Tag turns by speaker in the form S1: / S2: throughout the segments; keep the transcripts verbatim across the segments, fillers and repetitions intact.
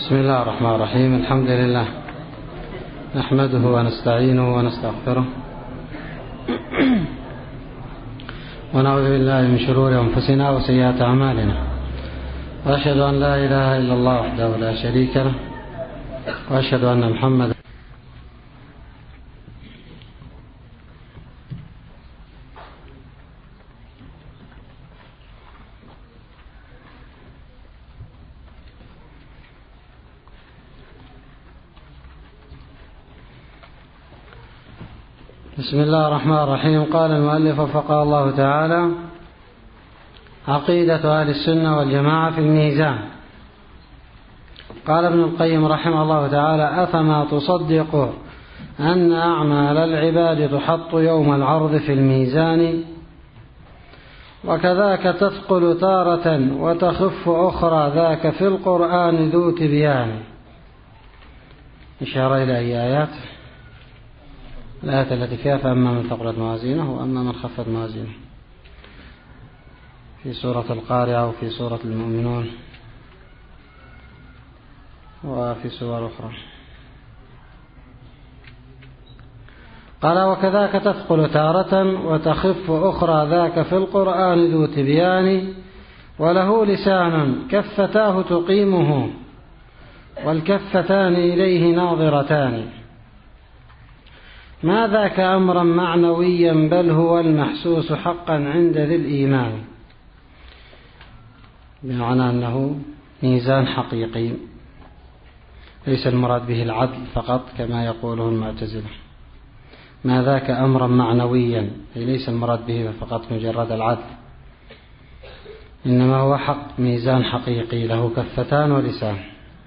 S1: بسم الله الرحمن الرحيم. الحمد لله نحمده ونستعينه ونستغفره ونعوذ بالله من شرور أنفسنا وسيئات أعمالنا، وأشهد أن لا إله إلا الله وحده لا شريك له، وأشهد أن محمدا بسم الله الرحمن الرحيم. قال المؤلف وفقه الله تعالى: عقيدة أهل السنة والجماعة في الميزان. قال ابن القيم رحمه الله تعالى: أفما تصدق أن أعمال العباد تحط يوم العرض في الميزان، وكذاك تثقل تارة وتخف أخرى، ذاك في القرآن ذو تبيان. إشارة إلى أي آيات؟ الآية التي فيها فأما من ثقلت موازينه وأما من خفت موازينه، في سورة القارعة وفي سورة المؤمنون وفي سور أخرى. قال: وكذاك تثقل تارة وتخف أخرى، ذاك في القرآن ذو تبيان، وله لسان كفتاه تقيمه والكفتان إليه ناظرتان، ما ذاك أمرا معنويا بل هو المحسوس حقا عند ذي الإيمان. بمعنى أنه ميزان حقيقي، ليس المراد به العدل فقط كما يقوله المعتزلة. ما ذاك أمرا معنويا، أي ليس المراد به فقط مجرد العدل، إنما هو حق ميزان حقيقي له كفتان ولسان.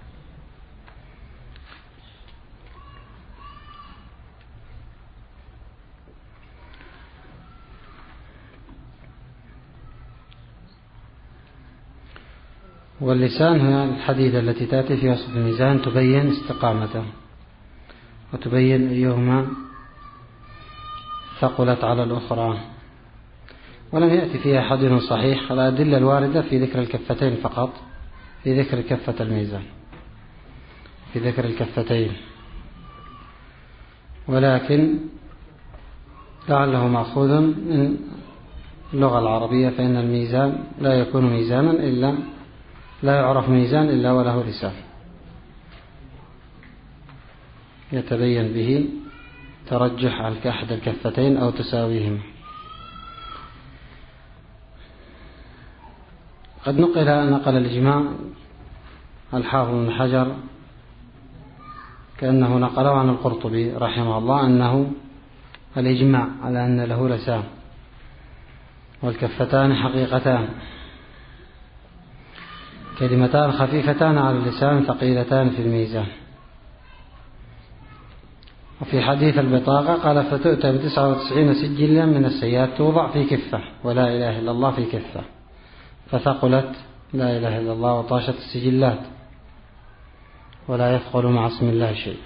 S1: واللسان هي الحديدة التي تأتي في وسط الميزان تبين استقامته وتبين أيهما ثقلت على الأخرى، ولم يأتي فيها حديث صحيح. الأدلة الواردة في ذكر الكفتين فقط، في ذكر كفة الميزان، في ذكر الكفتين، ولكن لعله مأخوذ من اللغة العربية، فإن الميزان لا يكون ميزانا إلا لا يعرف ميزان إلا وله لسان يتبين به ترجح أحد الكفتين أو تساويهما. قد نقل نقل الإجماع الحافظ بن حجر كأنه نقله عن القرطبي رحمه الله أنه الإجماع على أن له لسان والكفتان حقيقتان، كلمتان خفيفتان على اللسان ثقيلتان في الميزان. وفي حديث البطاقة قال: فتؤتى بتسعة وتسعين سجلا من السيئات توضع في كفة، ولا إله إلا الله في كفة، فثقلت لا إله إلا الله وطاشت السجلات، ولا يثقل مع اسم الله شيء.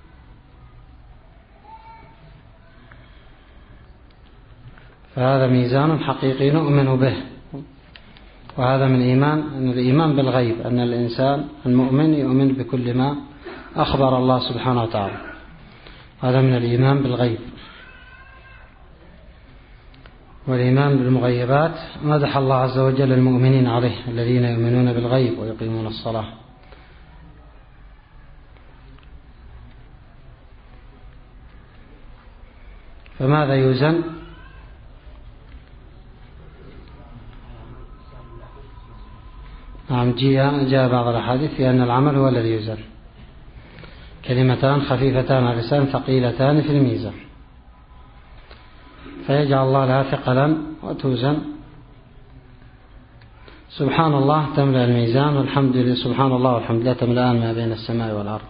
S1: فهذا ميزان حقيقي نؤمن به، وهذا من إيمان أن الإيمان بالغيب، أن الإنسان المؤمن يؤمن بكل ما أخبر الله سبحانه وتعالى، هذا من الإيمان بالغيب. والإيمان بالمغيبات مدح الله عز وجل المؤمنين عليه: الذين يؤمنون بالغيب ويقيمون الصلاة. فماذا يوزن؟ نعم، جاء بعض الأحاديث في أن العمل هو الذي يوزن. كلمتان خفيفتان على اللسان ثقيلتان في الميزان، فيجعل الله لها ثقلا وتوزن. سبحان الله تملأ الميزان، والحمد لله سبحان الله والحمد لله تملأان ما بين السماء والأرض.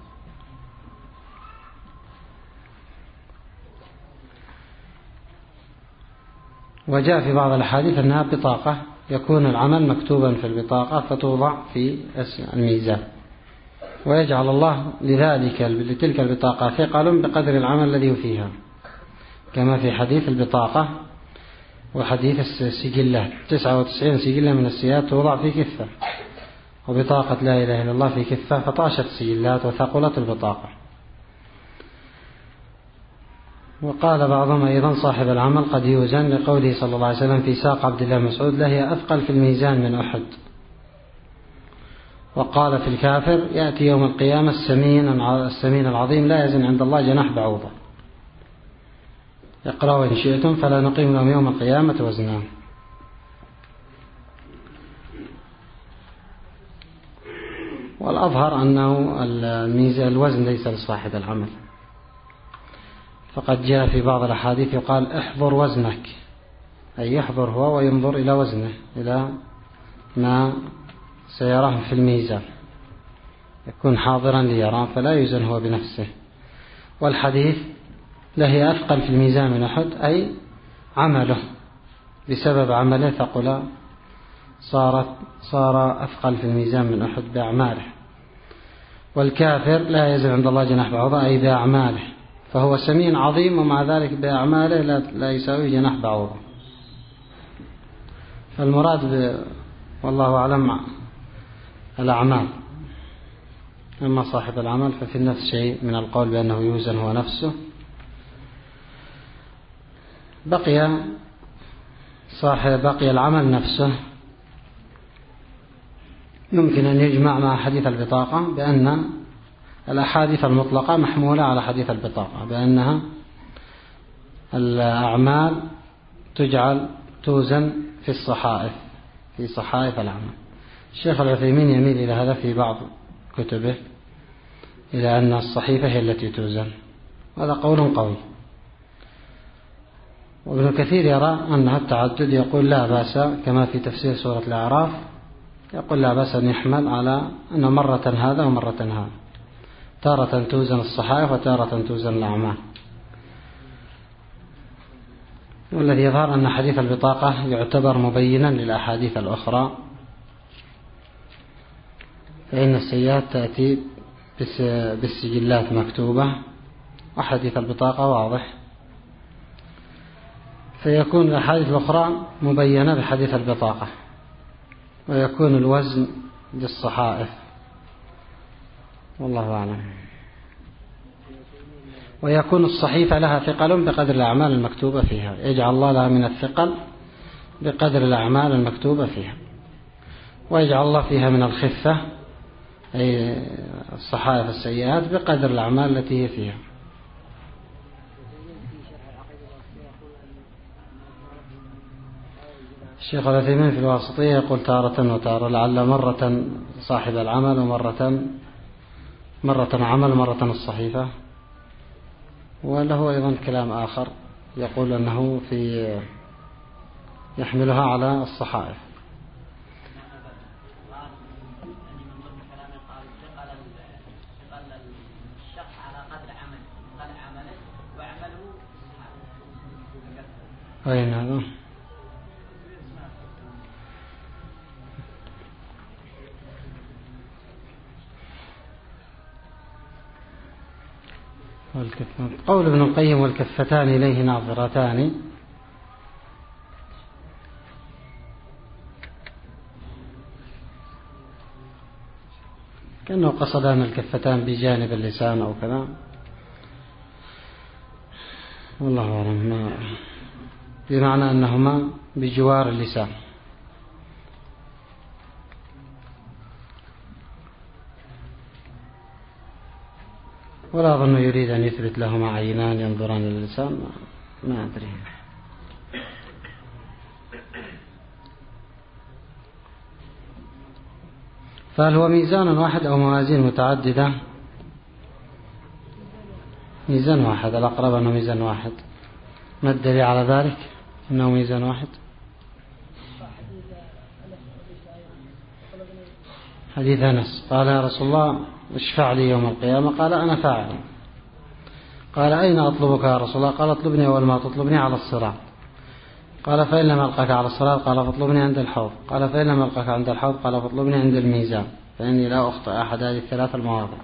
S1: وجاء في بعض الأحاديث أنها بطاقة، يكون العمل مكتوبا في البطاقة فتوضع في الميزان، ويجعل الله لذلك لتلك البطاقة ثقل بقدر العمل الذي فيها، كما في حديث البطاقة وحديث السجلات. تسعة وتسعين سجلة من السيئات توضع في كفة، وبطاقة لا إله إلا الله في كفة فطاشت السجلات وثقلت البطاقة. وقال بعضهم أيضا صاحب العمل قد يوزن لقوله صلى الله عليه وسلم في ساق عبد الله مسعود لهي أثقل في الميزان من أحد. وقال في الكافر يأتي يوم القيامة السمين السمين العظيم لا يزن عند الله جناح بعوضة. اقرأوا إن شئتم فلا نقيم لهم يوم القيامة وزنا. والأظهر أنه الميزان الوزن ليس لصاحب العمل، فقد جاء في بعض الأحاديث يقال احضر وزنك، أي يحضر هو وينظر إلى وزنه إلى ما سيراه في الميزان، يكون حاضرا ليراه فلا يوزن هو بنفسه. والحديث لهي أثقل في الميزان من أحد أي عمله بسبب عمله ثقل، صارت صار أثقل في الميزان من أحد بأعماله. والكافر لا يزن عند الله جناح بعوضة أي بأعماله، فهو سمين عظيم ومع ذلك بأعماله لا يساوي جناح بعوضة. فالمراد ب... والله أعلم الأعمال. أما صاحب العمل ففي النفس شيء من القول بأنه يوزن هو نفسه. بقي صاحب بقي العمل نفسه يمكن أن يجمع مع حديث البطاقة بأن الأحاديث المطلقة محمولة على حديث البطاقة، بأنها الأعمال تجعل توزن في الصحائف في صحائف العمل. الشيخ العثيمين يميل إلى هذا في بعض كتبه إلى أن الصحيفة هي التي توزن، هذا قول قوي. وابن كثير يرى أنها التعدد، يقول لا بأس كما في تفسير سورة الأعراف، يقول لا بأس أن يحمل على أن مرة هذا ومرة هذا، تارة توزن الصحائف وتارة توزن الأعمال. والذي يظهر أن حديث البطاقة يعتبر مبينا للأحاديث الأخرى، فإن السيئات تأتي بالسجلات مكتوبة وحديث البطاقة واضح، فيكون الأحاديث الأخرى مبينة بحديث البطاقة، ويكون الوزن للصحائف والله أعلم. ويكون الصحيفة لها ثقل بقدر الأعمال المكتوبة فيها، يجعل الله لها من الثقل بقدر الأعمال المكتوبة فيها، ويجعل الله فيها من الخفة أي الصحائف السيئات بقدر الأعمال التي هي فيها. الشيخ العثيمين في الواسطية يقول تارة وتارة، لعل مرة صاحب العمل ومرة مرة عمل ومرة الصحيفة. وله أيضا كلام آخر يقول أنه في يحملها على الصحائف. أين هذا؟ قول ابن القيم والكفتان إليه ناظرتان، كأنه قصد أن الكفتان بجانب اللسان أو كذا، والله أعلم، بمعنى أنهما بجوار اللسان. ولا أظن يريد أن يثبت لهما عينان ينظران للسان، ما أدري. فهل هو ميزان واحد أو موازين متعددة؟ ميزان واحد، الأقرب أنه ميزان واحد. ما الدليل على ذلك أنه ميزان واحد؟ حديث أنس قال يا رسول الله اشفع لي يوم القيامة، قال أنا فاعل. قال أين أطلبك يا رسول الله؟ قال اطلبني أول ما تطلبني على الصراط. قال فإن لم ألقاك على الصراط؟ قال فاطلبني عند الحوض. قال فإن لم ألقاك عند الحوض؟ قال فاطلبني عند الميزان، فإني لا أخطئ أحد هذه الثلاث المواضع.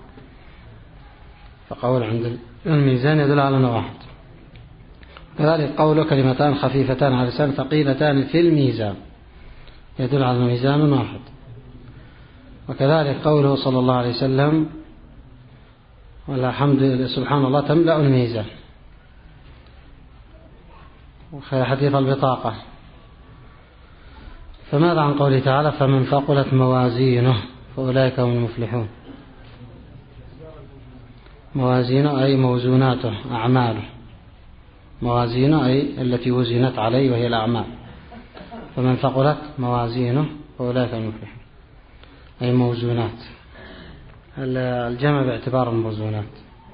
S1: فقول عند الميزان يدل على أنه واحد. كذلك قوله كلمتان خفيفتان على اللسان ثقيلتان في الميزان يدل على ميزان واحد. وكذلك قوله صلى الله عليه وسلم والحمد سبحان الله تملأ الميزان، وفي حديث البطاقة. فماذا عن قوله تعالى فمن ثقلت موازينه فأولئك هم المفلحون؟ موازينه أي موزوناته أعماله، موازينه أي التي وزنت عليه وهي الأعمال. فمن ثقلت موازينه فأولئك هم المفلحون أي موزونات، الجمع باعتبار الموزونات.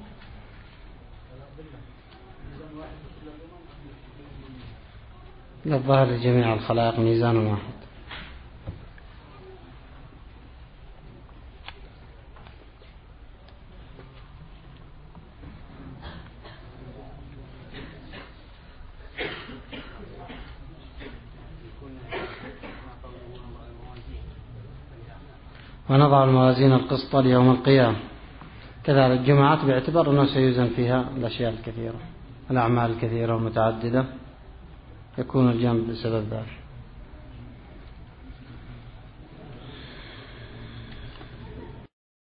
S1: الظاهر لجميع الخلائق ميزان واحد. ونضع الموازين القسط ليوم القيامة. كذلك الجمعات باعتبار أنه سيوزن فيها الأشياء الكثيرة، الأعمال الكثيرة ومتعددة، يكون الجمع بسبب ذلك.